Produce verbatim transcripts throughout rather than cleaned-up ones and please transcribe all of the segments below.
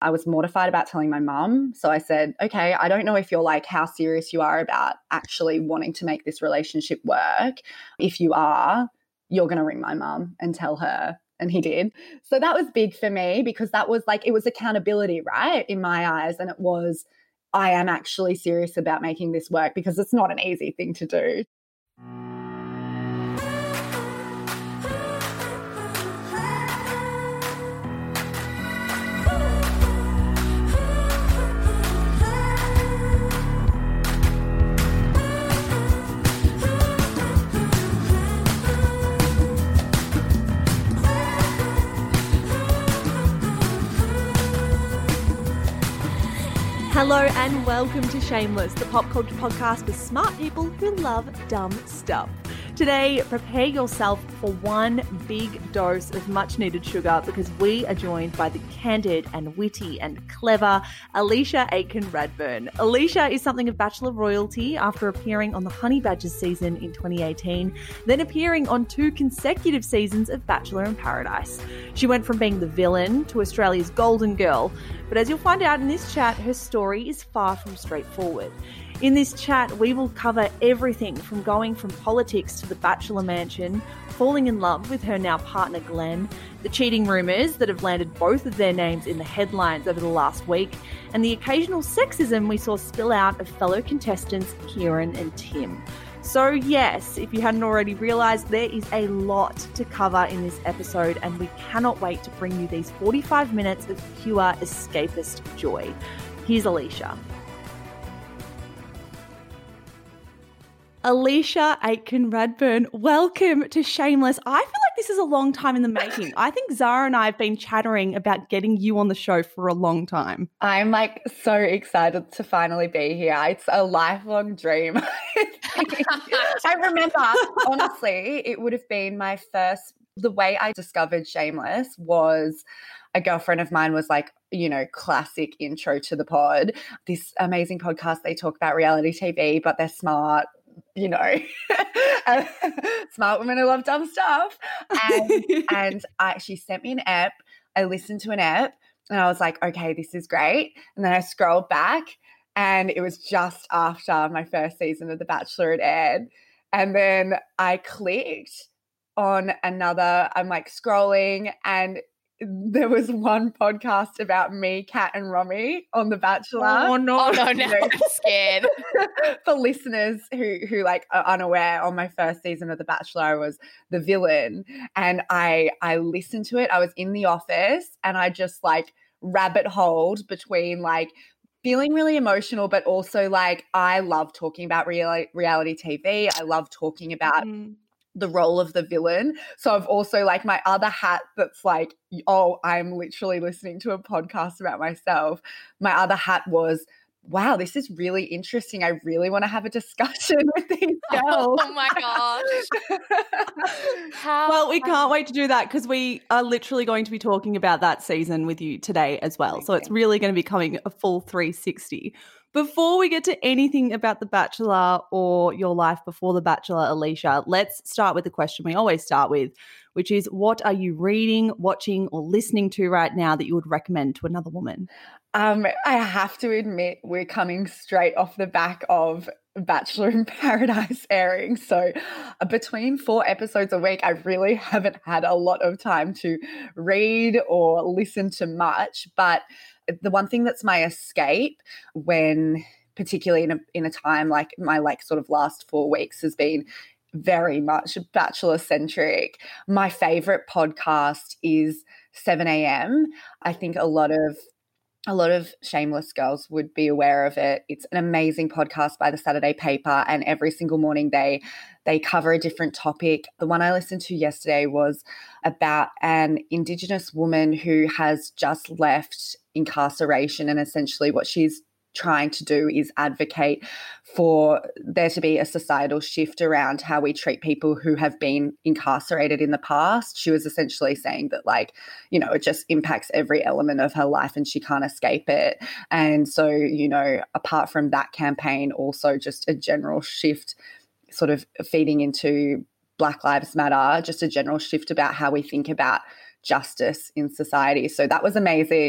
I was mortified about telling my mum. So I said, okay, I don't know if you're like how serious you are about actually wanting to make this relationship work. If you are, you're going to ring my mum and tell her. And he did. So that was big for me because that was like, it was accountability, right, in my eyes. And it was, I am actually serious about making this work because it's not an easy thing to do. Hello and welcome to Shameless, the pop culture podcast with smart people who love dumb stuff. Today, prepare yourself for one big dose of much needed sugar because we are joined by the candid and witty and clever Alicia Aitken-Radburn. Alicia is something of Bachelor royalty after appearing on the Honey Badgers season in twenty eighteen, then appearing on two consecutive seasons of Bachelor in Paradise. She went from being the villain to Australia's golden girl, but as you'll find out in this chat, her story is far from straightforward. In this chat, we will cover everything from going from politics to the Bachelor mansion, falling in love with her now partner Glenn, the cheating rumours that have landed both of their names in the headlines over the last week, and the occasional sexism we saw spill out of fellow contestants Kieran and Tim. So yes, if you hadn't already realised, there is a lot to cover in this episode and we cannot wait to bring you these forty-five minutes of pure escapist joy. Here's Alicia. Alicia Aitken-Radburn, welcome to Shameless. I feel like this is a long time in the making. I think Zara and I have been chattering about getting you on the show for a long time. I'm like so excited to finally be here. It's a lifelong dream. I remember, honestly, it would have been my first, the way I discovered Shameless was a girlfriend of mine was like, you know, classic intro to the pod. This amazing podcast, they talk about reality T V, but they're smart. You know, smart women who love dumb stuff. And, and I, she sent me an app. I listened to an app and I was like, okay, this is great. And then I scrolled back and it was just after my first season of The Bachelor had aired. And then I clicked on another, I'm like scrolling and there was one podcast about me, Kat and Romy on The Bachelor. Oh, no. Oh, no, no. I'm scared. For listeners who, who like are unaware, on my first season of The Bachelor, I was the villain. And I, I listened to it. I was in the office and I just like rabbit holed between like feeling really emotional, but also like I love talking about real, reality T V. I love talking about mm. the role of the villain. So I've also like my other hat that's like, oh, I'm literally listening to a podcast about myself. My other hat was, wow, this is really interesting. I really want to have a discussion with these girls. Oh my gosh. How well, we can't wait to do that because we are literally going to be talking about that season with you today as well. So it's really going to be coming a full three sixty. Before we get to anything about The Bachelor or your life before The Bachelor, Alicia, let's start with the question we always start with, which is what are you reading, watching or listening to right now that you would recommend to another woman? Um, I have to admit we're coming straight off the back of Bachelor in Paradise airing. So uh, between four episodes a week, I really haven't had a lot of time to read or listen to much. But the one thing that's my escape when, particularly in a, in a time like my like sort of last four weeks has been very much Bachelor centric. My favorite podcast is seven a.m. I think a lot of A lot of Shameless girls would be aware of it. It's an amazing podcast by the Saturday Paper, and every single morning they they cover a different topic. The one I listened to yesterday was about an Indigenous woman who has just left incarceration, and essentially what she's trying to do is advocate for there to be a societal shift around how we treat people who have been incarcerated in the past. She was essentially saying that, like, you know, it just impacts every element of her life and she can't escape it. And so, you know, apart from that campaign, also just a general shift sort of feeding into Black Lives Matter, just a general shift about how we think about justice in society. So that was amazing.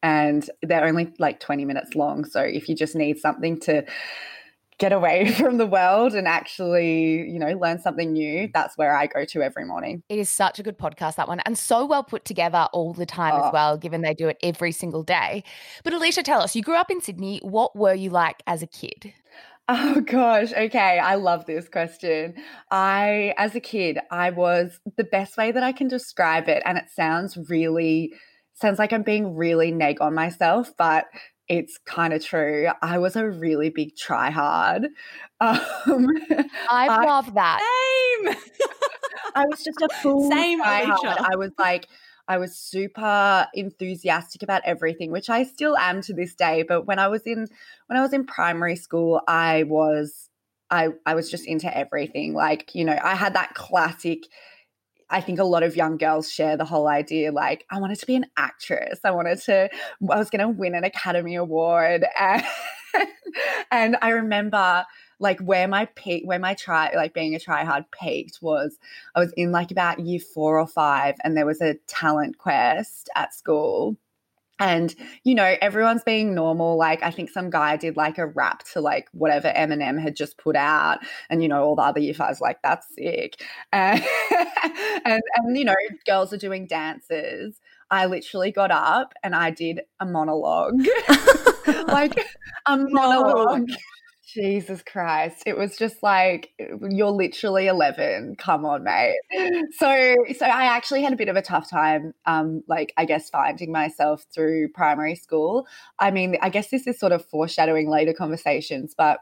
and they're only like twenty minutes long. So if you just need something to get away from the world and actually, you know, learn something new, that's where I go to every morning. It is such a good podcast, that one, and so well put together all the time Oh. as well, given they do it every single day. But Alicia, tell us, you grew up in Sydney. What were you like as a kid? Oh gosh, okay. I love this question. I, as a kid, I was the best way that I can describe it, and it sounds really, sounds like I'm being really neg on myself, but it's kind of true. I was a really big try hard. Um, I, I, love that. Same. I was just a full Same, try hard. Alicia. I was like, I was super enthusiastic about everything, which I still am to this day. But when I was in when I was in primary school, I was I I was just into everything. Like, you know, I had that classic, I think a lot of young girls share the whole idea, like, I wanted to be an actress. I wanted to, I was going to win an Academy Award. And, and I remember like where my peak, where my try, like being a try hard peaked was I was in like about year four or five, and there was a talent quest at school. And, you know, everyone's being normal. Like, I think some guy did like a rap to like whatever Eminem had just put out. And, you know, all the other year fives like, that's sick. And, and, and, you know, girls are doing dances. I literally got up and I did a monologue. Like a monologue. Jesus Christ. It was just like, you're literally eleven. Come on, mate. So so I actually had a bit of a tough time, um, like, I guess, finding myself through primary school. I mean, I guess this is sort of foreshadowing later conversations, but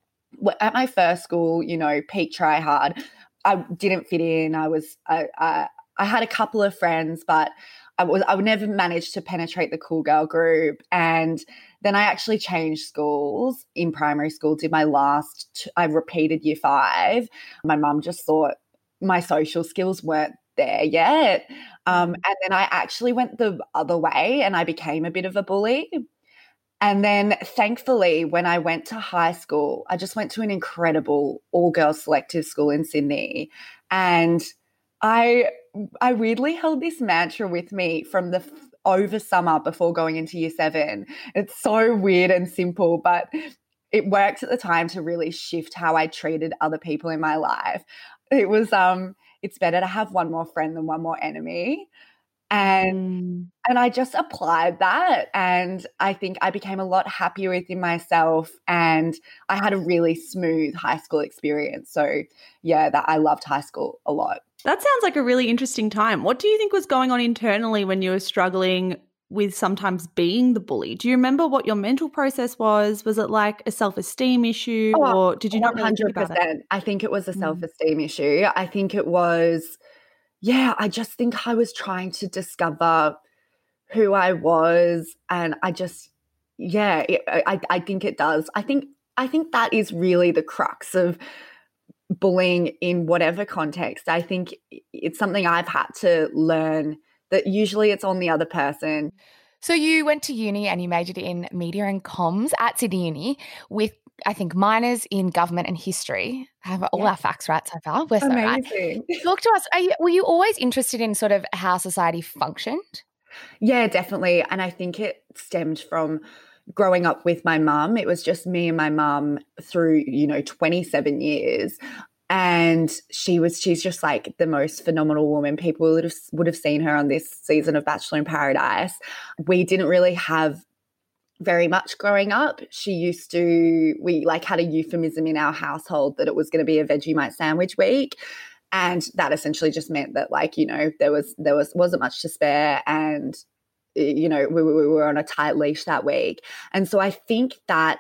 at my first school, you know, peak try hard, I didn't fit in. I was, I, I, I had a couple of friends, but I was, I would never manage to penetrate the cool girl group. And then I actually changed schools in primary school, did my last, I repeated year five. My mum just thought my social skills weren't there yet. Um, and then I actually went the other way and I became a bit of a bully. And then thankfully, when I went to high school, I just went to an incredible all-girls selective school in Sydney. And I I weirdly held this mantra with me from the f- over summer before going into year seven. It's so weird and simple, but it worked at the time to really shift how I treated other people in my life. It was, um, it's better to have one more friend than one more enemy. And Mm. and I just applied that, and I think I became a lot happier within myself, and I had a really smooth high school experience. So yeah, that I loved high school a lot. That sounds like a really interesting time. What do you think was going on internally when you were struggling with sometimes being the bully? Do you remember what your mental process was? Was it like a self-esteem issue, Oh, or did you not really think about it? I think it was a Mm. self-esteem issue. I think it was, yeah, I just think I was trying to discover who I was, and I just, yeah, it, I, I think it does. I think, I think that is really the crux of bullying in whatever context. I think it's something I've had to learn, that usually it's on the other person. So you went to uni and you majored in media and comms at Sydney Uni with, I think, minors in government and history. I have all Yeah. our facts right so far. We're so right. Amazing. Talk to us. Are you, were you always interested in sort of how society functioned? Yeah, definitely. And I think it stemmed from growing up with my mum. It was just me and my mum through, you know, twenty-seven years. And she was, she's just like the most phenomenal woman. People would have, would have seen her on this season of Bachelor in Paradise. We didn't really have very much growing up. She used to, we like had a euphemism in our household that it was going to be a Vegemite sandwich week. And that essentially just meant that, like, you know, there was, there was, wasn't much to spare. And, you know, we, we were on a tight leash that week. And so I think that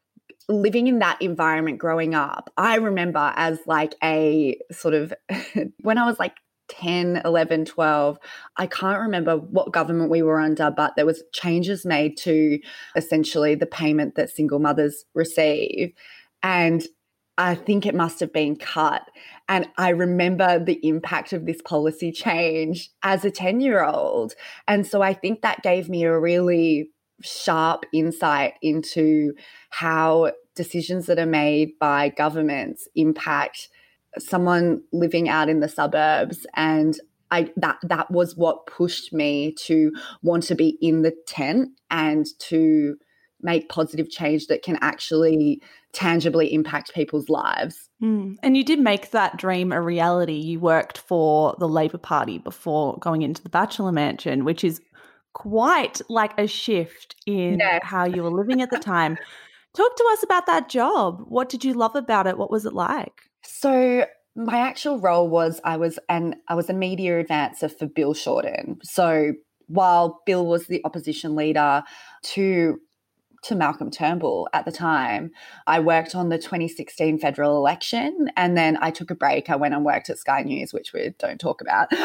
living in that environment growing up, I remember as like a sort of, when I was like ten, eleven, twelve, I can't remember what government we were under, but there was changes made to essentially the payment that single mothers receive. And I think it must have been cut. And I remember the impact of this policy change as a ten-year-old. And so I think that gave me a really sharp insight into how decisions that are made by governments impact someone living out in the suburbs. And I that that was what pushed me to want to be in the tent and to make positive change that can actually tangibly impact people's lives. Mm. And you did make that dream a reality. You worked for the Labor Party before going into the Bachelor Mansion, which is quite like a shift in Yes. how you were living at the time. Talk to us about that job. What did you love about it? What was it like? So my actual role was I was an I was a media advancer for Bill Shorten. So while Bill was the opposition leader to to Malcolm Turnbull at the time, I worked on the twenty sixteen federal election, and then I took a break. I went and worked at Sky News, which we don't talk about. We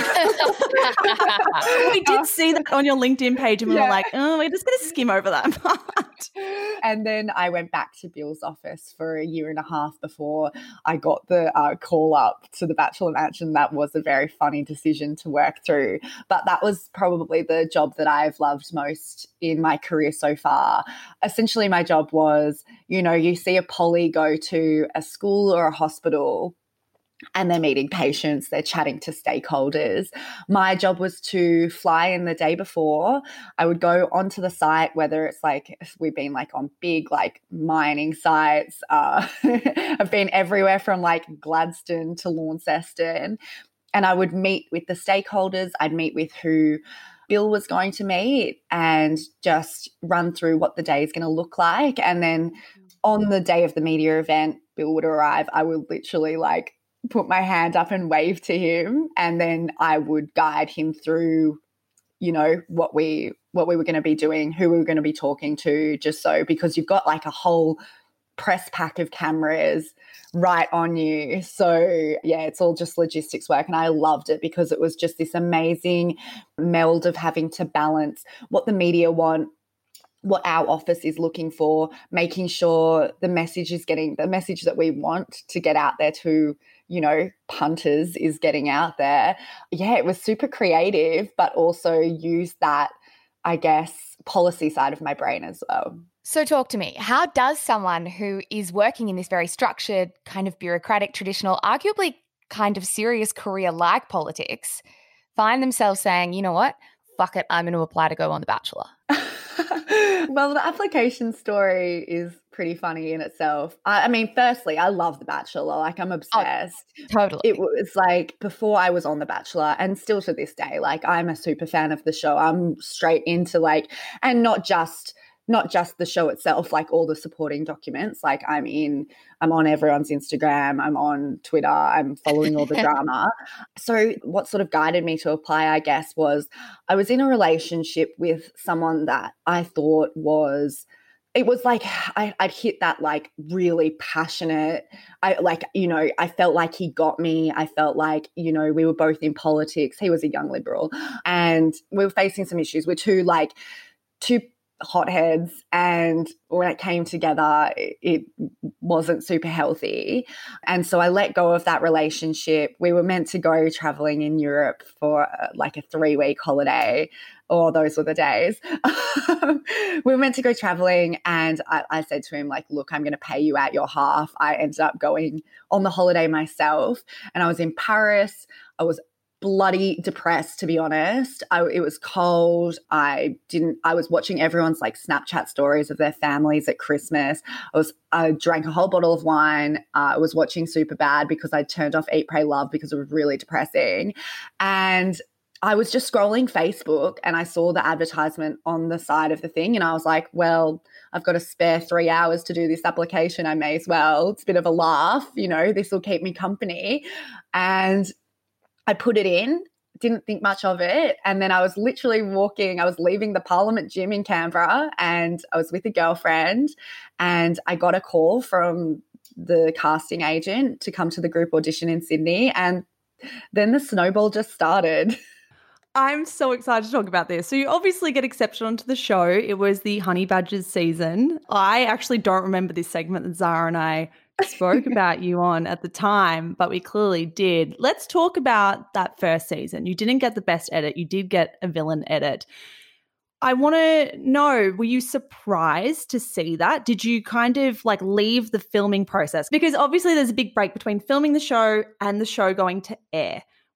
did see that on your LinkedIn page, and we yeah. were like, oh, we're just going to skim over that part. And then I went back to Bill's office for a year and a half before I got the uh, call up to the Bachelor Mansion. That was a very funny decision to work through. But that was probably the job that I've loved most in my career so far. Essentially, my job was, you know, you see a poly go to a school or a hospital and they're meeting patients, they're chatting to stakeholders. My job was to fly in the day before. I would go onto the site, whether it's like we've been like on big like mining sites. Uh, I've been everywhere from like Gladstone to Launceston, and I would meet with the stakeholders. I'd meet with who Bill was going to meet and just run through what the day is going to look like. And then on the day of the media event, Bill would arrive. I would literally like put my hand up and wave to him, and then I would guide him through, you know, what we what we were going to be doing, who we were going to be talking to, just so, because you've got like a whole press pack of cameras right on you. So yeah, it's all just logistics work, and I loved it because it was just this amazing meld of having to balance what the media want, what our office is looking for, making sure the message is getting the message that we want to get out there to, you know, punters is getting out there. Yeah, it was super creative, but also use that, I guess, policy side of my brain as well. So talk to me. How does someone who is working in this very structured, kind of bureaucratic, traditional, arguably kind of serious career like politics find themselves saying, you know what, fuck it, I'm going to apply to go on The Bachelor? Well, the application story is pretty funny in itself. I, I mean, firstly, I love The Bachelor. Like, I'm obsessed. Oh, totally. It was like before I was on The Bachelor, and still to this day, like I'm a super fan of the show. I'm straight into like, and not just not just the show itself, like all the supporting documents. Like I'm in, I'm on everyone's Instagram, I'm on Twitter, I'm following all the drama. So what sort of guided me to apply, I guess, was I was in a relationship with someone that I thought was, it was like I, I'd hit that like really passionate, I like, you know, I felt like he got me. I felt like, you know, we were both in politics. He was a young Liberal, and we were facing some issues. We're two like, two hotheads, and when it came together, it, it wasn't super healthy. And so I let go of that relationship. We were meant to go traveling in Europe for uh, like a three-week holiday. Oh, those were the days. We were meant to go traveling, and I, I said to him, like, look, I'm going to pay you out your half. I ended up going on the holiday myself, and I was in Paris. I was bloody depressed, to be honest. I, it was cold. I didn't, I was watching everyone's like Snapchat stories of their families at Christmas. I was, I drank a whole bottle of wine. Uh, I was watching Superbad because I turned off Eat, Pray, Love because it was really depressing. And I was just scrolling Facebook, and I saw the advertisement on the side of the thing, and I was like, well, I've got a spare three hours to do this application. I may as well. It's a bit of a laugh, you know, this will keep me company. And I put it in, didn't think much of it. And then I was literally walking, I was leaving the Parliament gym in Canberra, and I was with a girlfriend, and I got a call from the casting agent to come to the group audition in Sydney. And then the snowball just started. I'm so excited to talk about this. So you obviously get accepted onto the show. It was the Honey Badgers season. I actually don't remember this segment that Zara and I spoke about you on at the time, but we clearly did. Let's talk about that first season. You didn't get the best edit. You did get a villain edit. I want to know, were you surprised to see that? Did you kind of like leave the filming process? Because obviously there's a big break between filming the show and the show going to air.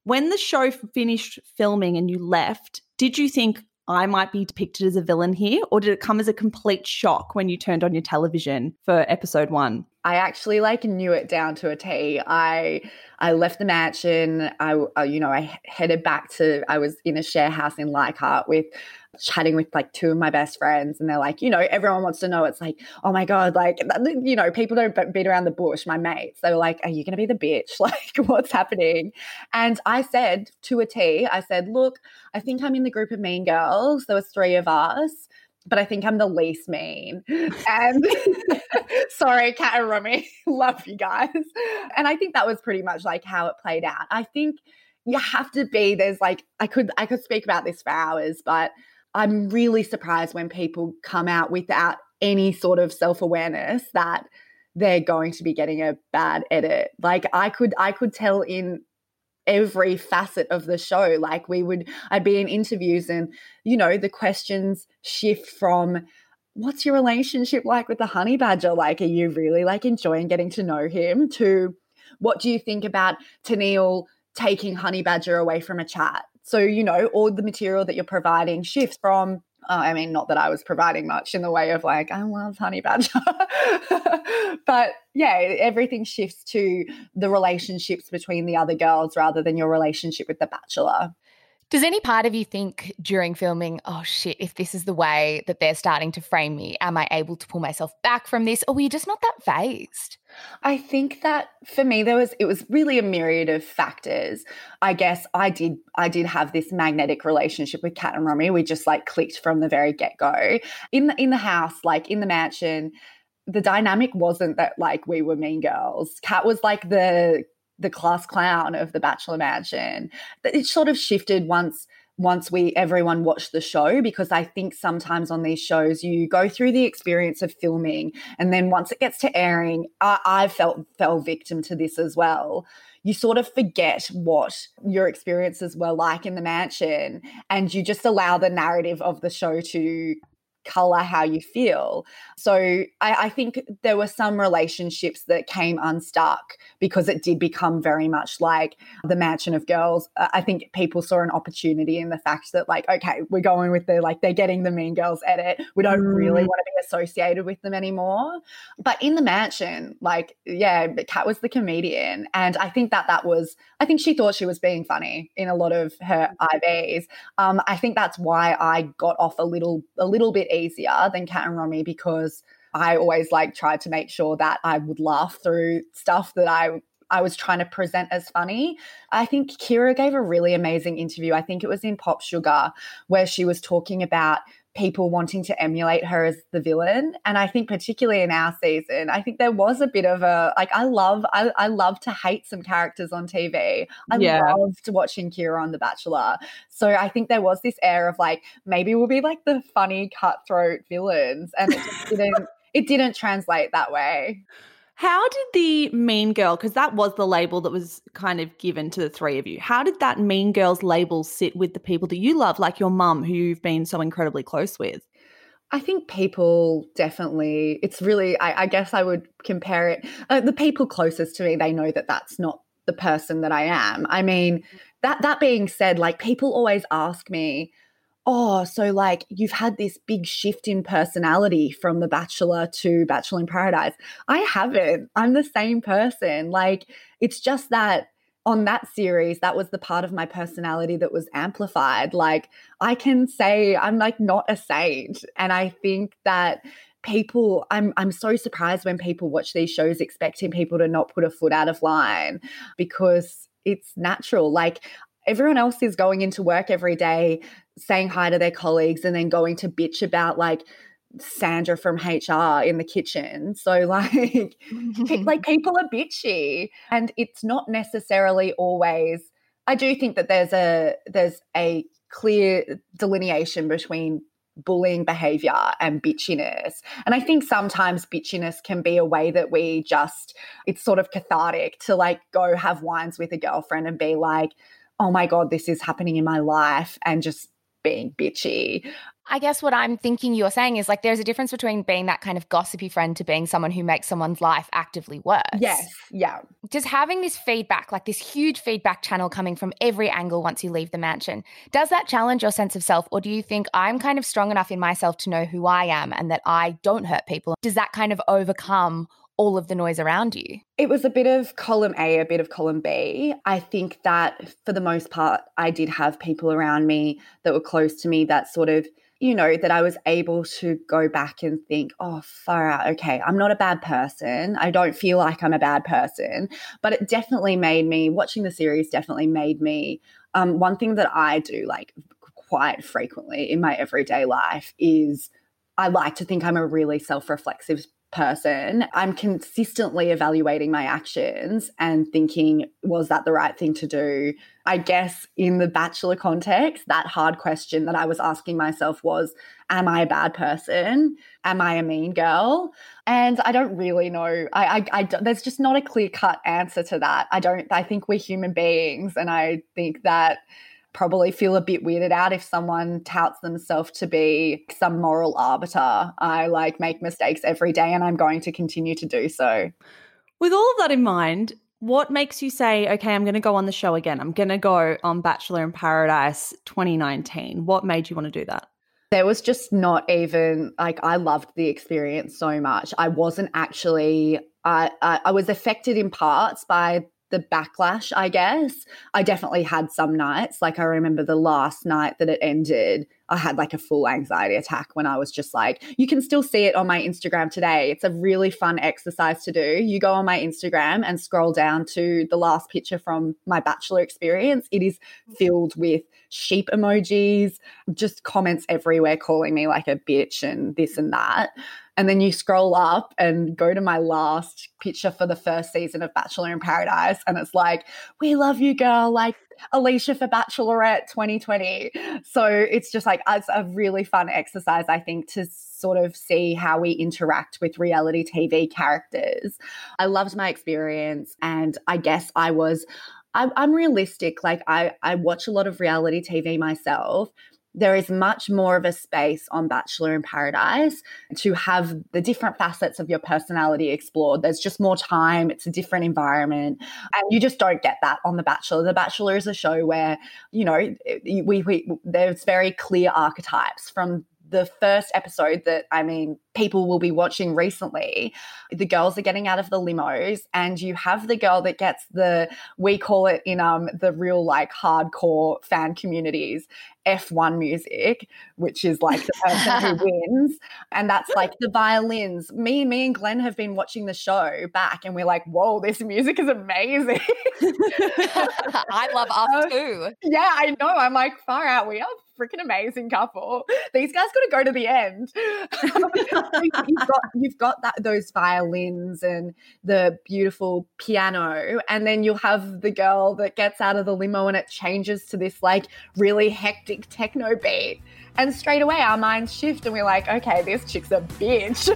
When the show finished filming and you left, did you think I might be depicted as a villain here, or did it come as a complete shock when you turned on your television for episode one? I actually like knew it down to a T. I I left the mansion. I uh, you know I headed back to. I was in a share house in Leichhardt with chatting with like two of my best friends, and they're like, you know, everyone wants to know. It's like, oh my god, like you know, people don't beat around the bush. My mates, they were like, are you going to be the bitch? Like, what's happening? And I said to a T, I said, look, I think I'm in the group of mean girls. There was three of us, but I think I'm the least mean. And sorry, Kat and Romy, love you guys. And I think that was pretty much like how it played out. I think you have to be, there's like, I could, I could speak about this for hours, but I'm really surprised when people come out without any sort of self-awareness that they're going to be getting a bad edit. Like I could, I could tell in every facet of the show. Like we would, I'd be in interviews and, you know, the questions shift from what's your relationship like with the honey badger? Like, are you really like enjoying getting to know him, to what do you think about Tennille taking honey badger away from a chat? So, you know, all the material that you're providing shifts from, uh, I mean, not that I was providing much in the way of like, I love honey badger, but yeah, everything shifts to the relationships between the other girls rather than your relationship with the bachelor. Does any part of you think during filming, oh shit, if this is the way that they're starting to frame me, am I able to pull myself back from this? Or were you just not that phased? I think that for me, there was, it was really a myriad of factors. I guess I did, I did have this magnetic relationship with Kat and Romy. We just like clicked from the very get-go. In the, in the house, like in the mansion, the dynamic wasn't that like we were mean girls. Kat was like the the class clown of the Bachelor Mansion. It sort of shifted once once we everyone watched the show, because I think sometimes on these shows you go through the experience of filming and then once it gets to airing, I, I felt fell victim to this as well. You sort of forget what your experiences were like in the mansion and you just allow the narrative of the show to color how you feel. So I, I think there were some relationships that came unstuck because it did become very much like the Mansion of Girls. I think people saw an opportunity in the fact that like, okay, we're going with the, like they're getting the Mean Girls edit. We don't mm. really want to be associated with them anymore. But in the mansion, like, yeah, Kat was the comedian. And I think that that was, I think she thought she was being funny in a lot of her I Vs. Um, I think that's why I got off a little, a little bit easier than Kat and Romy, because I always like tried to make sure that I would laugh through stuff that I I was trying to present as funny. I think Kira gave a really amazing interview. I think it was in Pop Sugar, where she was talking about people wanting to emulate her as the villain. And I think particularly in our season, I think there was a bit of a, like, I love, I, I love to hate some characters on T V. I yeah. loved watching Kira on The Bachelor. So I think there was this air of like, maybe we'll be like the funny cutthroat villains. And it just didn't, it didn't translate that way. How did the Mean Girl, because that was the label that was kind of given to the three of you, how did that Mean Girls label sit with the people that you love, like your mum, who you've been so incredibly close with? I think people definitely, it's really, I, I guess I would compare it, uh, the people closest to me, they know that that's not the person that I am. I mean, that that being said, like people always ask me, oh, so like you've had this big shift in personality from The Bachelor to Bachelor in Paradise. I haven't. I'm the same person. Like it's just that on that series, that was the part of my personality that was amplified. Like I can say I'm like not a saint. And I think that people, I'm I'm so surprised when people watch these shows expecting people to not put a foot out of line, because it's natural. Like everyone else is going into work every day, saying hi to their colleagues and then going to bitch about like Sandra from H R in the kitchen. So like, like people are bitchy, and it's not necessarily always, I do think that there's a, there's a clear delineation between bullying behavior and bitchiness. And I think sometimes bitchiness can be a way that we just, it's sort of cathartic to like go have wines with a girlfriend and be like, oh my God, this is happening in my life, and just being bitchy. I guess what I'm thinking you're saying is like there's a difference between being that kind of gossipy friend to being someone who makes someone's life actively worse. Yes, yeah. Just having this feedback, like this huge feedback channel coming from every angle once you leave the mansion, does that challenge your sense of self, or do you think I'm kind of strong enough in myself to know who I am and that I don't hurt people? Does that kind of overcome all of the noise around you? It was a bit of column A, a bit of column B. I think that for the most part, I did have people around me that were close to me that sort of, you know, that I was able to go back and think, oh, far out, okay, I'm not a bad person. I don't feel like I'm a bad person. But it definitely made me, watching the series definitely made me, um, one thing that I do like quite frequently in my everyday life is I like to think I'm a really self-reflexive person. I'm consistently evaluating my actions and thinking, was that the right thing to do? I guess in the Bachelor context, that hard question that I was asking myself was, am I a bad person? Am I a mean girl? And I don't really know. I, I, I there's just not a clear-cut answer to that. I don't, I think we're human beings, and I think that probably feel a bit weirded out if someone touts themselves to be some moral arbiter. I like make mistakes every day, and I'm going to continue to do so. With all of that in mind, what makes you say, okay, I'm going to go on the show again? I'm going to go on Bachelor in Paradise twenty nineteen. What made you want to do that? There was just not even, like, I loved the experience so much. I wasn't actually, I, I, I was affected in parts by the backlash, I guess. I definitely had some nights. Like I remember the last night that it ended, I had like a full anxiety attack when I was just like, you can still see it on my Instagram today. It's a really fun exercise to do. You go on my Instagram and scroll down to the last picture from my Bachelor experience. It is filled with sheep emojis, just comments everywhere calling me like a bitch and this and that. And then you scroll up and go to my last picture for the first season of Bachelor in Paradise, and it's like, we love you, girl, like Alicia for Bachelorette twenty twenty. So it's just like, it's a really fun exercise, I think, to sort of see how we interact with reality T V characters. I loved my experience, and I guess I was, I, I'm realistic. Like I, I watch a lot of reality T V myself. There is much more of a space on Bachelor in Paradise to have the different facets of your personality explored. There's just more time. It's a different environment. And you just don't get that on The Bachelor. The Bachelor is a show where, you know, we, we there's very clear archetypes from the first episode that, I mean, people will be watching recently. The girls are getting out of the limos, and you have the girl that gets the, we call it in um the real like hardcore fan communities, F one music, which is like the person who wins. And that's like the violins. Me, me and Glenn have been watching the show back, and we're like, whoa, this music is amazing. I love us too. Yeah, I know. I'm like, far out. We are a freaking amazing couple. These guys got to go to the end. you've got, you've got that, those violins and the beautiful piano, and then you'll have the girl that gets out of the limo and it changes to this like really hectic techno beat, and straight away our minds shift and we're like, okay, this chick's a bitch.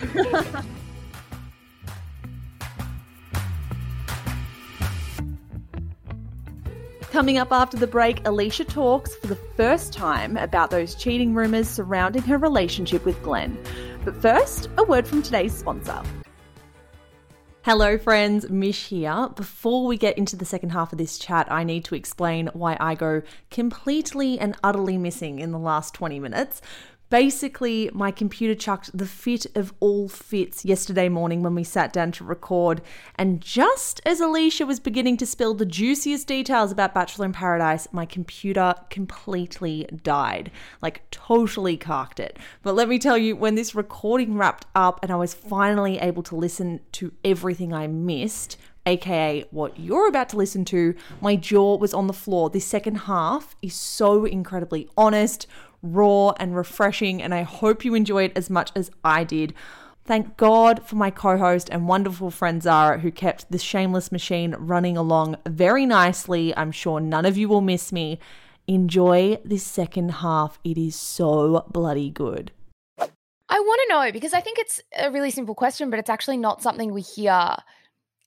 Coming up after the break, Alicia talks for the first time about those cheating rumours surrounding her relationship with Glenn. But first, a word from today's sponsor. Hello friends, Mish here. Before we get into the second half of this chat, I need to explain why I go completely and utterly missing in the last twenty minutes. Basically, my computer chucked the fit of all fits yesterday morning when we sat down to record, and just as Alicia was beginning to spill the juiciest details about Bachelor in Paradise, my computer completely died, like totally carked it. But let me tell you, when this recording wrapped up and I was finally able to listen to everything I missed, aka what you're about to listen to, my jaw was on the floor. This second half is so incredibly honest, raw and refreshing, and I hope you enjoy it as much as I did. Thank God for my co-host and wonderful friend Zara, who kept this shameless machine running along very nicely. I'm sure none of you will miss me. Enjoy this second half. It is so bloody good. I want to know, because I think it's a really simple question, but it's actually not something we hear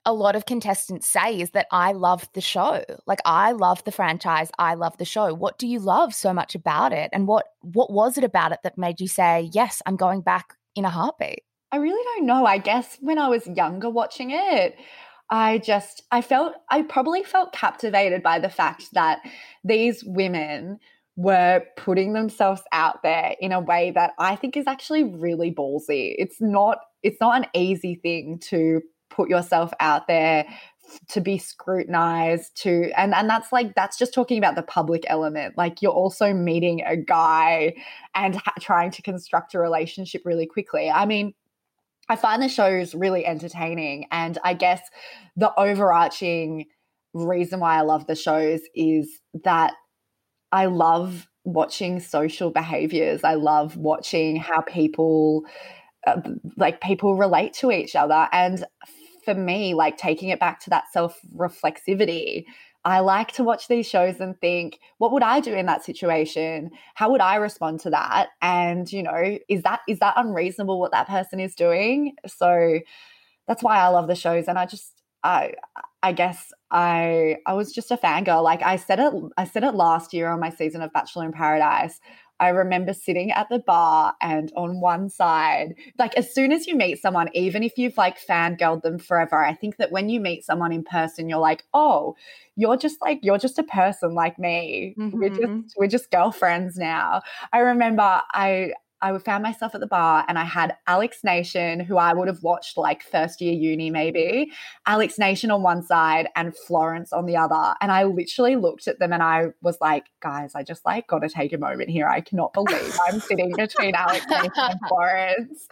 a lot of contestants say is that I love the show. Like, I love the franchise. I love the show. What do you love so much about it? And what what was it about it that made you say, yes, I'm going back in a heartbeat? I really don't know. I guess when I was younger watching it, I just, I felt, I probably felt captivated by the fact that these women were putting themselves out there in a way that I think is actually really ballsy. It's not, it's not an easy thing to put yourself out there, to be scrutinized, to, and, and that's like, that's just talking about the public element. Like, you're also meeting a guy and ha- trying to construct a relationship really quickly. I mean, I find the shows really entertaining, and I guess the overarching reason why I love the shows is that I love watching social behaviors. I love watching how people, uh, like people relate to each other. And for me, like taking it back to that self-reflexivity, I like to watch these shows and think, what would I do in that situation? How would I respond to that? And, you know, is that is that unreasonable what that person is doing? So that's why I love the shows. And I just, I I guess I I was just a fangirl. Like I said it, I said it last year on my season of Bachelor in Paradise. I remember sitting at the bar, and on one side, like as soon as you meet someone, even if you've like fangirled them forever, I think that when you meet someone in person, you're like, oh, you're just like, you're just a person like me. Mm-hmm. We're just, we're just girlfriends now. I remember I, I found myself at the bar and I had Alex Nation, who I would have watched like first year uni maybe, Alex Nation on one side and Florence on the other. And I literally looked at them and I was like, guys, I just like got to take a moment here. I cannot believe I'm sitting between Alex Nation and Florence.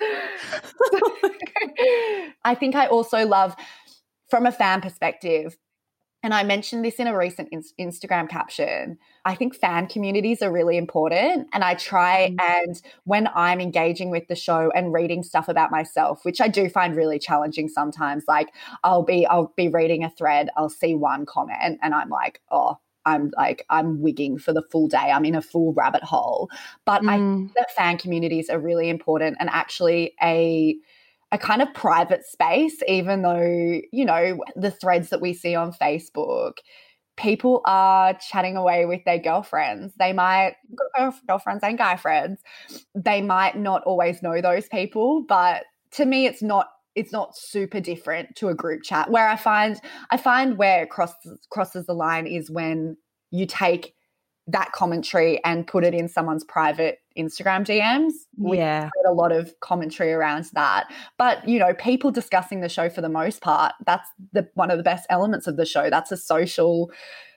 I think I also love, from a fan perspective, and I mentioned this in a recent in- Instagram caption, I think fan communities are really important. And I try mm-hmm. and when I'm engaging with the show and reading stuff about myself, which I do find really challenging sometimes, like I'll be, I'll be reading a thread, I'll see one comment and I'm like, oh, I'm like, I'm wigging for the full day. I'm in a full rabbit hole. But mm. I think that fan communities are really important and actually a, a kind of private space, even though, you know, the threads that we see on Facebook, people are chatting away with their girlfriends. They might, girlfriends and guy friends, they might not always know those people, but to me, it's not, it's not super different to a group chat. Where I find, I find where it crosses, crosses the line is when you take that commentary and put it in someone's private Instagram D Ms. We yeah. heard a lot of commentary around that. But, you know, people discussing the show for the most part, that's the one of the best elements of the show. That's a social,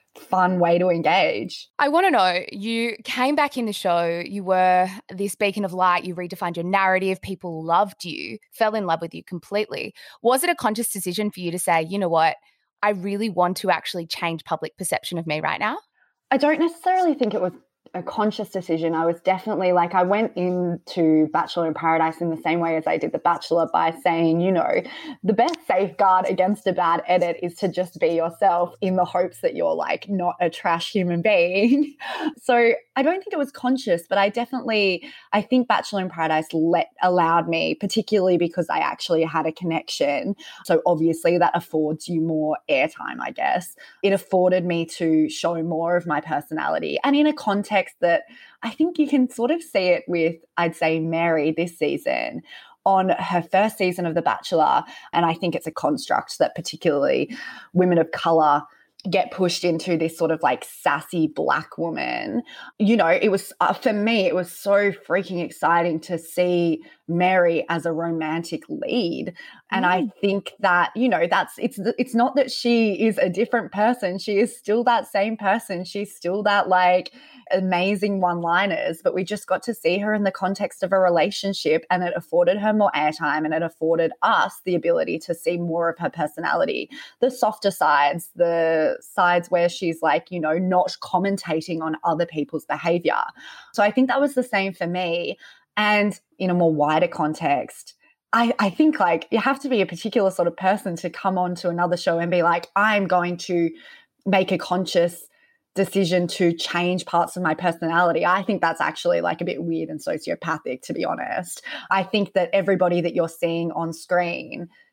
fun way to engage. I want to know, you came back in the show, you were this beacon of light, you redefined your narrative, people loved you, fell in love with you completely. Was it a conscious decision for you to say, you know what, I really want to actually change public perception of me right now? I don't necessarily think it was a conscious decision. I was definitely like, I went into Bachelor in Paradise in the same way as I did The Bachelor by saying, you know, the best safeguard against a bad edit is to just be yourself in the hopes that you're like not a trash human being. So I don't think it was conscious, but I definitely, I think Bachelor in Paradise let allowed me, particularly because I actually had a connection. So obviously that affords you more airtime, I guess. It afforded me to show more of my personality and in a context that I think you can sort of see it with, I'd say, Mary this season on her first season of The Bachelor. And I think it's a construct that particularly women of colour get pushed into, this sort of like sassy black woman. You know, it was, uh, for me, it was so freaking exciting to see Mary as a romantic lead. And mm. I think that, you know, that's, it's, it's not that she is a different person. She is still that same person. She's still that like amazing one-liners, but we just got to see her in the context of a relationship, and it afforded her more airtime and it afforded us the ability to see more of her personality, the softer sides, the sides where she's like, you know, not commentating on other people's behavior. So I think that was the same for me. And in a more wider context, I, I think like you have to be a particular sort of person to come on to another show and be like, I'm going to make a conscious decision to change parts of my personality. I think that's actually like a bit weird and sociopathic, to be honest. I think that everybody that you're seeing on screen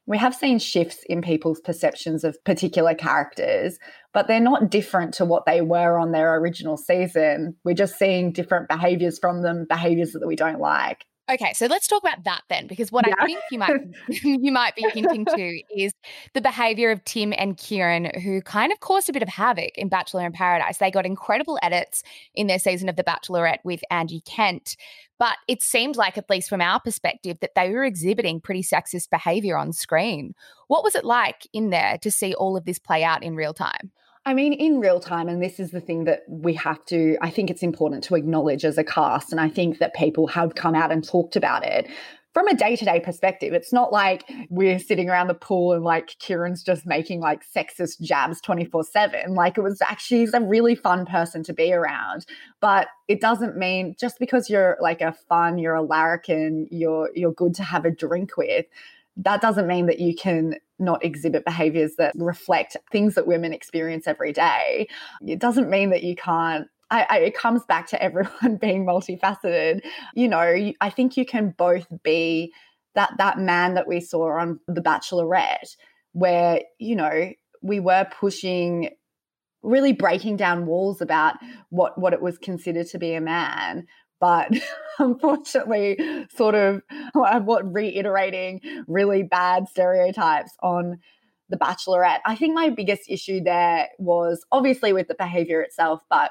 we have seen shifts in people's perceptions of particular characters, but they're not different to what they were on their original season. We're just seeing different behaviors from them, behaviors that we don't like. Okay, so let's talk about that then, because what Yeah. I think you might you might be hinting to is the behavior of Tim and Kieran, who kind of caused a bit of havoc in Bachelor in Paradise. They got incredible edits in their season of The Bachelorette with Angie Kent, but it seemed like, at least from our perspective, that they were exhibiting pretty sexist behavior on screen. What was it like in there to see all of this play out in real time? I mean, in real time, and this is the thing that we have to, I think it's important to acknowledge as a cast, and I think that people have come out and talked about it. From a day-to-day perspective, it's not like we're sitting around the pool and like Kieran's just making like sexist jabs twenty-four seven. Like, it was actually, he's a really fun person to be around. But it doesn't mean just because you're like a fun, you're a larrikin, you're you're good to have a drink with, that doesn't mean that you can not exhibit behaviors that reflect things that women experience every day. It doesn't mean that you can't. I, I, it comes back to everyone being multifaceted. You know, you, I think you can both be that that man that we saw on The Bachelorette, where, you know, we were pushing, really breaking down walls about what, what it was considered to be a man. But unfortunately, sort of what reiterating really bad stereotypes on The Bachelorette. I think my biggest issue there was obviously with the behavior itself, but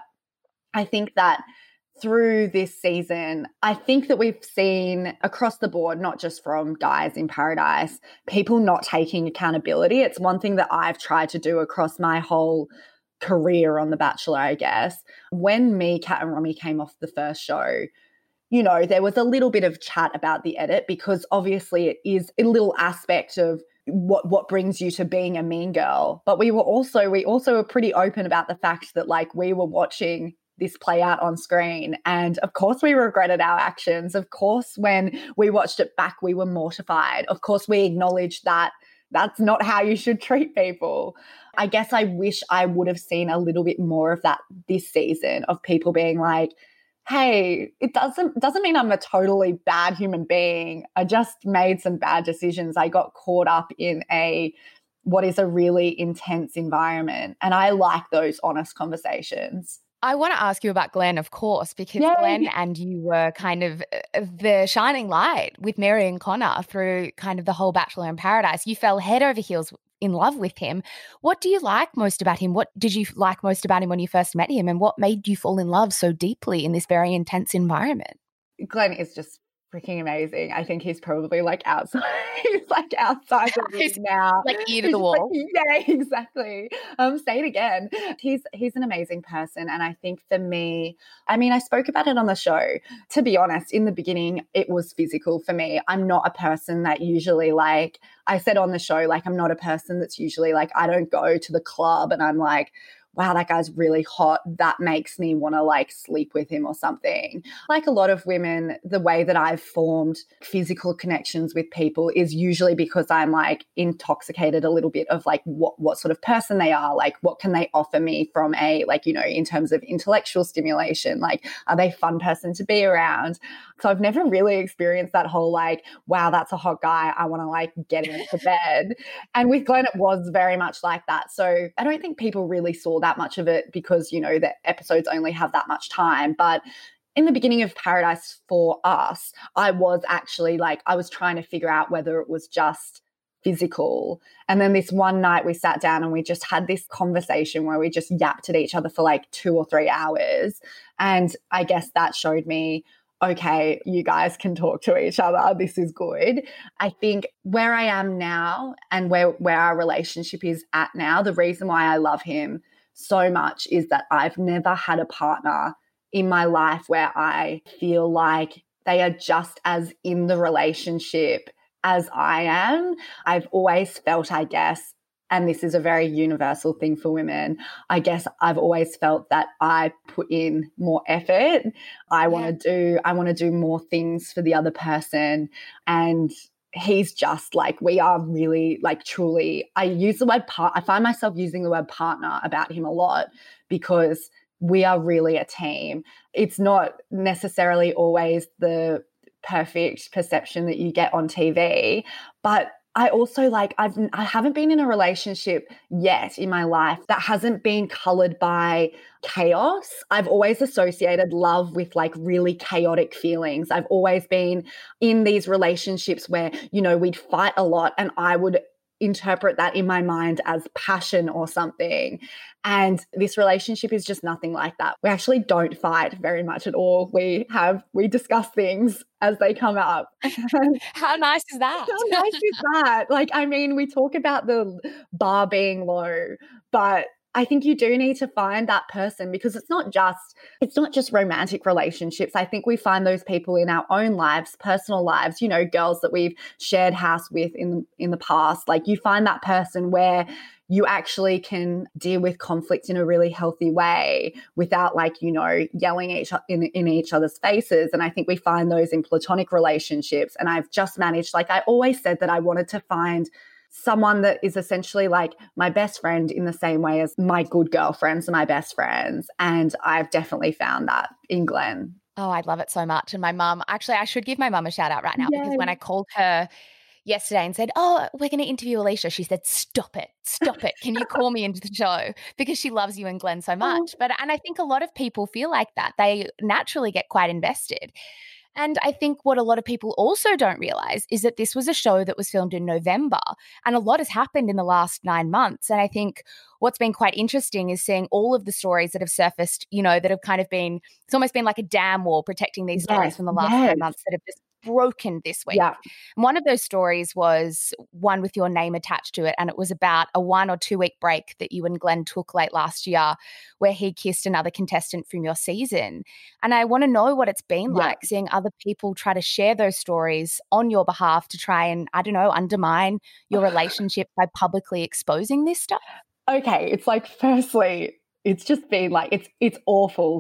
I think that through this season, I think that we've seen across the board, not just from Guys in Paradise, people not taking accountability. It's one thing that I've tried to do across my whole career on The Bachelor, I guess. When me, Kat and Romy came off the first show, you know, there was a little bit of chat about the edit, because obviously it is a little aspect of what what brings you to being a mean girl. But we were also, we also were pretty open about the fact that like we were watching this play out on screen. And of course we regretted our actions. Of course, when we watched it back, we were mortified. Of course, we acknowledged that that's not how you should treat people. I guess I wish I would have seen a little bit more of that this season, of people being like, hey, it doesn't doesn't mean I'm a totally bad human being. I just made some bad decisions. I got caught up in a what is a really intense environment. And I like those honest conversations. I want to ask you about Glenn, of course, because Yay. Glenn and you were kind of the shining light with Mary and Connor through kind of the whole Bachelor in Paradise. You fell head over heels in love with him. What do you like most about him? What did you like most about him when you first met him? And what made you fall in love so deeply in this very intense environment? Glenn is just freaking amazing. I think he's probably like outside. He's like outside the room now. Like ear to the wall. Like, yeah, exactly. Um, say it again. He's he's an amazing person. And I think for me, I mean, I spoke about it on the show. To be honest, in the beginning, it was physical for me. I'm not a person that usually like, I said on the show, like I'm not a person that's usually like, I don't go to the club and I'm like, wow, that guy's really hot. That makes me want to like sleep with him or something. Like a lot of women, the way that I've formed physical connections with people is usually because I'm like intoxicated a little bit of like what, what sort of person they are. Like what can they offer me from a, like, you know, in terms of intellectual stimulation, like are they a fun person to be around? So I've never really experienced that whole like, wow, that's a hot guy. I want to like get him into bed. And with Glenn, it was very much like that. So I don't think people really saw that much of it because, you know, the episodes only have that much time. But in the beginning of Paradise for us, I was actually like, I was trying to figure out whether it was just physical. And then this one night we sat down and we just had this conversation where we just yapped at each other for like two or three hours. And I guess that showed me, okay, you guys can talk to each other. This is good. I think where I am now and where, where our relationship is at now, the reason why I love him so much is that I've never had a partner in my life where I feel like they are just as in the relationship as I am. I've always felt, I guess, and this is a very universal thing for women, I guess I've always felt that I put in more effort. I want to do, I want to do more things for the other person. And he's just like, we are really like truly, I use the word part, I find myself using the word partner about him a lot because we are really a team. It's not necessarily always the perfect perception that you get on T V, but I also like, I've, I haven't been in a relationship yet in my life that hasn't been colored by chaos. I've always associated love with like really chaotic feelings. I've always been in these relationships where, you know, we'd fight a lot and I would interpret that in my mind as passion or something. And this relationship is just nothing like that. We actually don't fight very much at all. We have, we discuss things as they come up. How nice is that? How nice is that? Like, I mean, we talk about the bar being low, but I think you do need to find that person, because it's not just, it's not just romantic relationships. I think we find those people in our own lives, personal lives, you know, girls that we've shared house with in, in the past. Like, you find that person where you actually can deal with conflict in a really healthy way without, like, you know, yelling each in, in each other's faces. And I think we find those in platonic relationships. And I've just managed, like I always said, that I wanted to find someone that is essentially like my best friend in the same way as my good girlfriends are my best friends. And I've definitely found that in Glenn. Oh, I love it so much. And my mum, actually, I should give my mum a shout out right now, Yay. because when I called her yesterday and said, oh, we're going to interview Alicia, she said, stop it, stop it. Can you call me into the show? Because she loves you and Glenn so much. Oh. But, and I think a lot of people feel like that. They naturally get quite invested. And I think what a lot of people also don't realize is that this was a show that was filmed in November, and a lot has happened in the last nine months. And I think what's been quite interesting is seeing all of the stories that have surfaced, you know, that have kind of been, it's almost been like a dam wall protecting these stories yes, from the last yes. nine months that have just broken this week. Yeah. And one of those stories was one with your name attached to it, and it was about a one or two week break that you and Glenn took late last year where he kissed another contestant from your season. And I want to know what it's been yeah. like seeing other people try to share those stories on your behalf to try and, I don't know, undermine your relationship by publicly exposing this stuff. Okay, it's like, firstly, it's just been like, it's it's awful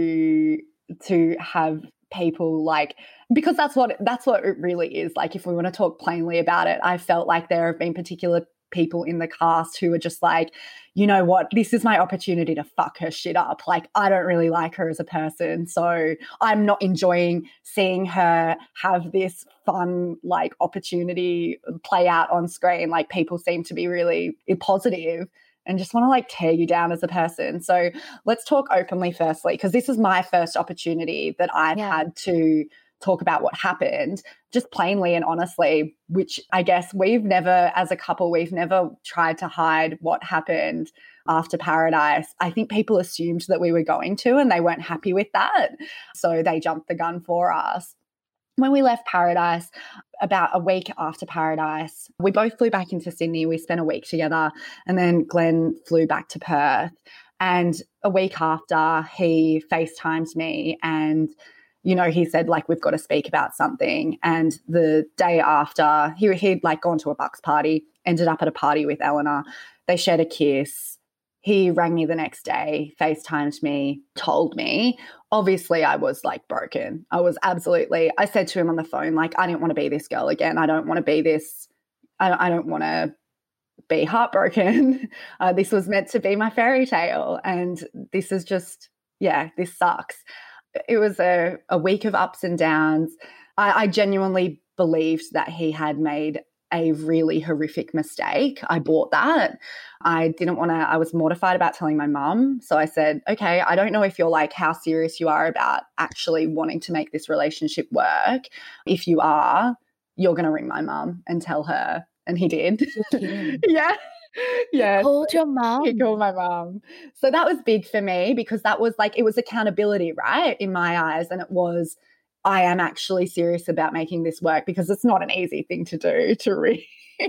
to to have people like, because that's what that's what it really is. Like, if we want to talk plainly about it, I felt like there have been particular people in the cast who are just like, you know what, this is my opportunity to fuck her shit up. Like, I don't really like her as a person, so I'm not enjoying seeing her have this fun, like, opportunity play out on screen. Like, people seem to be really positive and just want to, like, tear you down as a person. So let's talk openly firstly, because this is my first opportunity that I've yeah. had to talk about what happened, just plainly and honestly, which I guess we've never, as a couple, we've never tried to hide what happened after Paradise. I think people assumed that we were going to, and they weren't happy with that. So they jumped the gun for us. When we left Paradise, about a week after Paradise, we both flew back into Sydney. We spent a week together, and then Glenn flew back to Perth. And a week after, he FaceTimed me, and, you know, he said, like, we've got to speak about something. And the day after, he, he'd like gone to a Bucks party, ended up at a party with Eleanor. They shared a kiss. He rang me the next day, FaceTimed me, told me. Obviously, I was like broken. I was absolutely, I said to him on the phone, like, I didn't want to be this girl again. I don't want to be this, I, I don't want to be heartbroken. Uh, this was meant to be my fairy tale. And this is just, yeah, this sucks. It was a, a week of ups and downs. I, I genuinely believed that he had made a really horrific mistake. I bought that. I didn't want to, I was mortified about telling my mum. So I said, okay, I don't know if you're like how serious you are about actually wanting to make this relationship work. If you are, you're going to ring my mum and tell her. And he did. yeah. Yeah. He called your mum? He called my mum. So that was big for me, because that was like, it was accountability, right? In my eyes. And it was, I am actually serious about making this work, because it's not an easy thing to do, to read.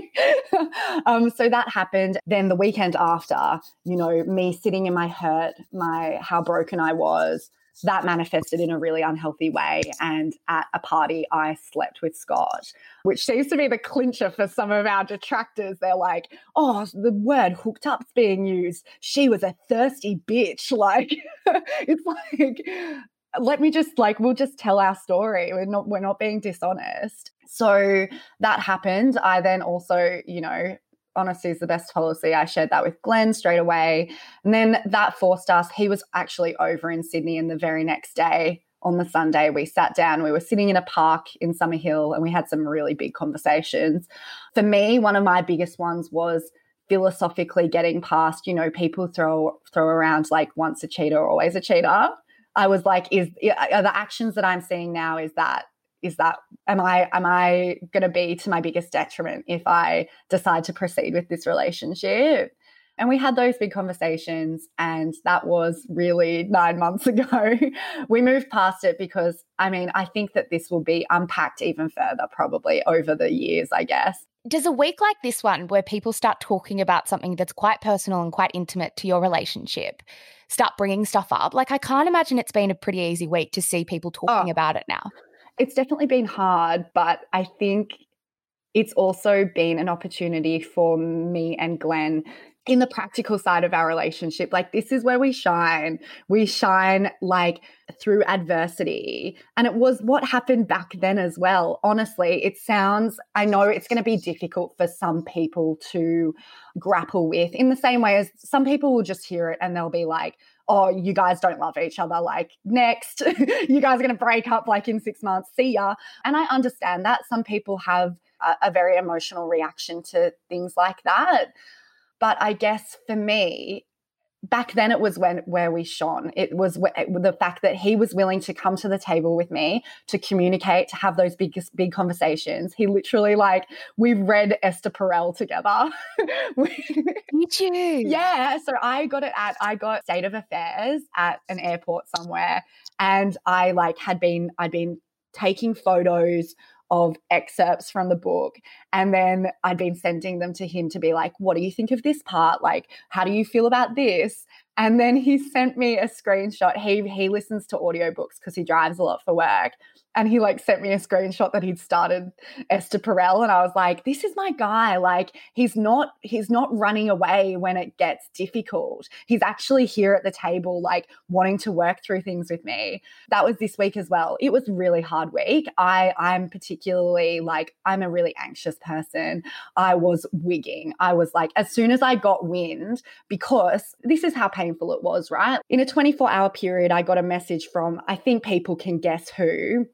um, so that happened. Then the weekend after, you know, me sitting in my hurt, my how broken I was, that manifested in a really unhealthy way. And at a party, I slept with Scott, which seems to be the clincher for some of our detractors. They're like, oh, the word hooked up's being used. She was a thirsty bitch. Like, it's like, let me just like, we'll just tell our story. We're not, we're not being dishonest. So that happened. I then also, you know, honesty is the best policy. I shared that with Glenn straight away. And then that forced us, he was actually over in Sydney, and the very next day on the Sunday. We sat down, we were sitting in a park in Summerhill, and we had some really big conversations. For me, one of my biggest ones was philosophically getting past, you know, people throw throw around like once a cheater, always a cheater. I was like, is are the actions that I'm seeing now, is that is that am I am I going to be to my biggest detriment if I decide to proceed with this relationship? And we had those big conversations, and that was really nine months ago. We moved past it because, I mean, I think that this will be unpacked even further probably over the years, I guess. Does a week like this one, where people start talking about something that's quite personal and quite intimate to your relationship, start bringing stuff up? Like, I can't imagine it's been a pretty easy week to see people talking Oh, about it now. It's definitely been hard, but I think it's also been an opportunity for me and Glenn in the practical side of our relationship. Like, this is where we shine. We shine like through adversity. And it was what happened back then as well. Honestly, it sounds, I know it's going to be difficult for some people to grapple with, in the same way as some people will just hear it and they'll be like, oh, you guys don't love each other, like, next. You guys are going to break up like in six months, see ya. And I understand that. Some people have a, a very emotional reaction to things like that. But I guess for me, back then it was when where we shone. It was w- the fact that he was willing to come to the table with me, to communicate, to have those big, big conversations. He literally, like, we read Esther Perel together. Did you? Yeah. So I got it at, I got State of Affairs at an airport somewhere. And I like had been, I'd been taking photos of excerpts from the book. And then I'd been sending them to him to be like, what do you think of this part? Like, how do you feel about this? And then he sent me a screenshot. He he listens to audiobooks because he drives a lot for work. And he like sent me a screenshot that he'd started Esther Perel. And I was like, this is my guy. Like, he's not, he's not running away when it gets difficult. He's actually here at the table, like wanting to work through things with me. That was this week as well. It was a really hard week. I, I'm particularly like, I'm a really anxious person. I was wigging. I was like, as soon as I got wind, because this is how painful it was, right? In a twenty-four hour period, I got a message from, I think people can guess who,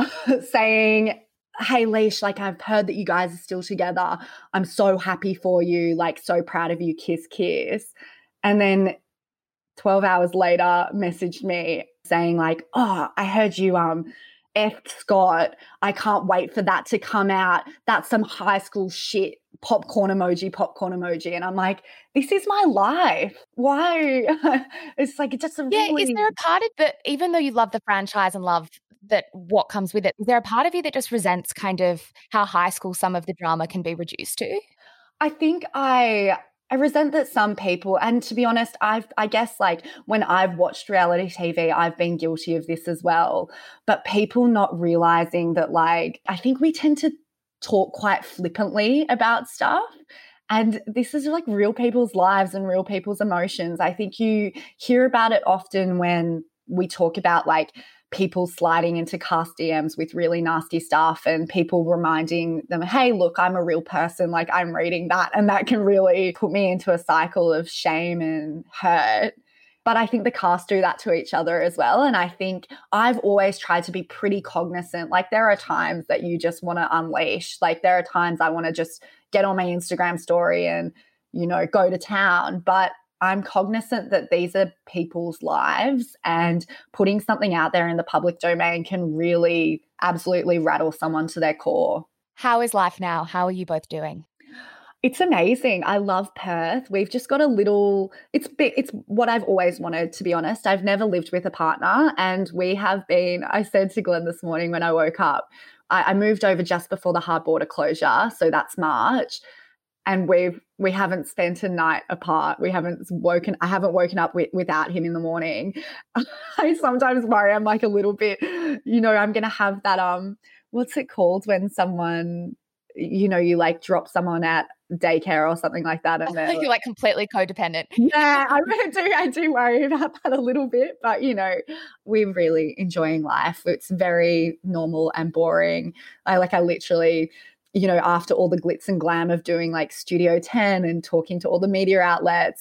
saying, hey, Leash, like, I've heard that you guys are still together. I'm so happy for you. Like, so proud of you. Kiss, kiss. And then twelve hours later, messaged me saying like, oh, I heard you um effed Scott. I can't wait for that to come out. That's some high school shit. Popcorn emoji, popcorn emoji. And I'm like, this is my life. Why? It's like, it's just a Yeah, really... is there a part of that, even though you love the franchise and love that what comes with it, is there a part of you that just resents kind of how high school some of the drama can be reduced to? I think I I resent that some people, and to be honest, I've I guess like when I've watched reality T V, I've been guilty of this as well. But people not realizing that, like, I think we tend to talk quite flippantly about stuff. And this is like real people's lives and real people's emotions. I think you hear about it often when we talk about like people sliding into cast D Ms with really nasty stuff and people reminding them, hey, look, I'm a real person, like I'm reading that. And that can really put me into a cycle of shame and hurt. But I think the cast do that to each other as well. And I think I've always tried to be pretty cognizant. Like, there are times that you just want to unleash. Like, there are times I want to just get on my Instagram story and, you know, go to town. But I'm cognizant that these are people's lives, and putting something out there in the public domain can really absolutely rattle someone to their core. How is life now? How are you both doing? It's amazing. I love Perth. We've just got a little, it's bit, it's what I've always wanted, to be honest. I've never lived with a partner, and we have been, I said to Glenn this morning when I woke up, I, I moved over just before the hard border closure. So that's March. And we've, we haven't spent a night apart. We haven't woken, I haven't woken up with, without him in the morning. I sometimes worry I'm like a little bit, you know, I'm going to have that, um, what's it called when someone, you know, you like drop someone at daycare or something like that, and You're like completely codependent. Yeah, I do. I do worry about that a little bit, but you know, we're really enjoying life. It's very normal and boring. I like, I literally, you know, after all the glitz and glam of doing like Studio ten and talking to all the media outlets,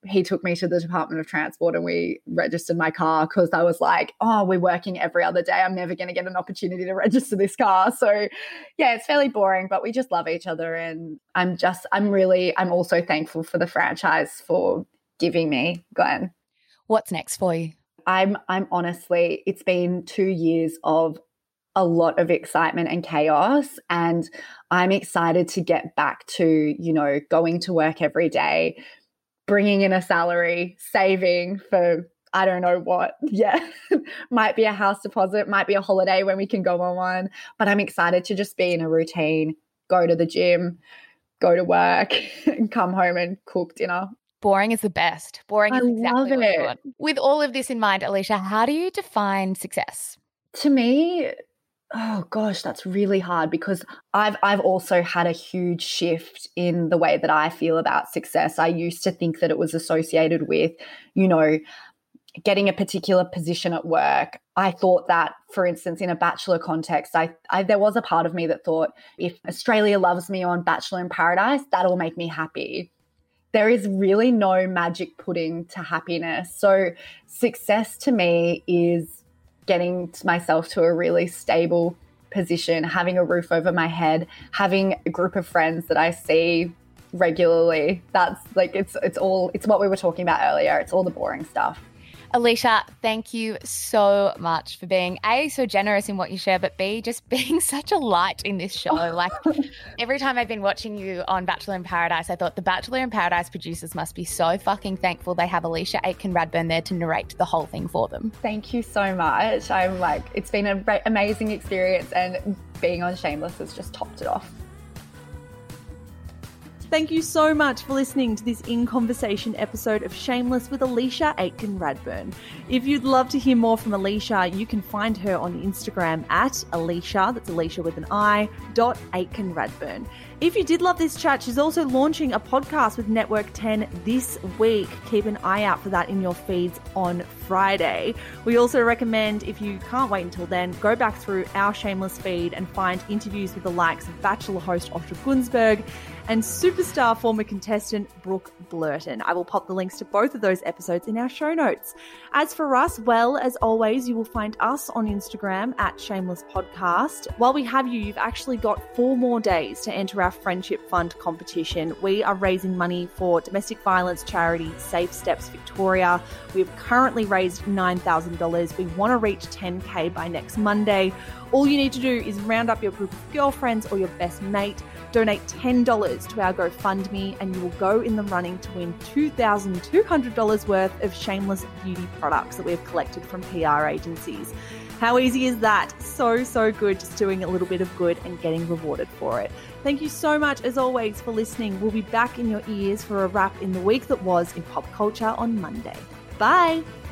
he took me to the Department of Transport and we registered my car because I was like, oh, we're working every other day. I'm never going to get an opportunity to register this car. So yeah, it's fairly boring, but we just love each other. And I'm just, I'm really, I'm also thankful for the franchise for giving me Glenn. What's next for you? I'm, I'm honestly, it's been two years of a lot of excitement and chaos. And I'm excited to get back to, you know, going to work every day, bringing in a salary, saving for I don't know what. Yeah, might be a house deposit, might be a holiday when we can go on one. But I'm excited to just be in a routine, go to the gym, go to work, and come home and cook dinner. Boring is the best. Boring I is exactly love what it. you want. With all of this in mind, Alicia, how do you define success? To me, oh gosh, that's really hard because I've I've also had a huge shift in the way that I feel about success. I used to think that it was associated with, you know, getting a particular position at work. I thought that, for instance, in a Bachelor context, I, I there was a part of me that thought if Australia loves me on Bachelor in Paradise, that'll make me happy. There is really no magic pudding to happiness. So success to me is getting myself to a really stable position, having a roof over my head, having a group of friends that I see regularly. That's like, it's it's all, it's what we were talking about earlier. It's all the boring stuff. Alicia, thank you so much for being A, so generous in what you share, but B, just being such a light in this show. Like every time I've been watching you on Bachelor in Paradise, I thought the Bachelor in Paradise producers must be so fucking thankful they have Alicia Aitken-Radburn there to narrate the whole thing for them. Thank you so much. I'm like, it's been an amazing experience and being on Shameless has just topped it off. Thank you so much for listening to this In Conversation episode of Shameless with Alicia Aitken-Radburn. If you'd love to hear more from Alicia, you can find her on Instagram at Alicia, that's Alicia with an I, dot Aitken-Radburn. If you did love this chat, she's also launching a podcast with Network ten this week. Keep an eye out for that in your feeds on Friday. We also recommend, if you can't wait until then, go back through our Shameless feed and find interviews with the likes of Bachelor host Osher Gunsberg and superstar former contestant Brooke Blurton. I will pop the links to both of those episodes in our show notes. As for us, well, as always, you will find us on Instagram at Shameless Podcast. While we have you, you've actually got four more days to enter our Friendship Fund competition. We are raising money for domestic violence charity Safe Steps Victoria. We've currently raised nine thousand dollars. We want to reach ten K by next Monday. All you need to do is round up your group of girlfriends or your best mate, donate ten dollars to our GoFundMe, and you will go in the running to win two thousand two hundred dollars worth of Shameless beauty products that we have collected from P R agencies. How easy is that? So, so good, just doing a little bit of good and getting rewarded for it. Thank you so much, as always, for listening. We'll be back in your ears for a wrap in the week that was in pop culture on Monday. Bye!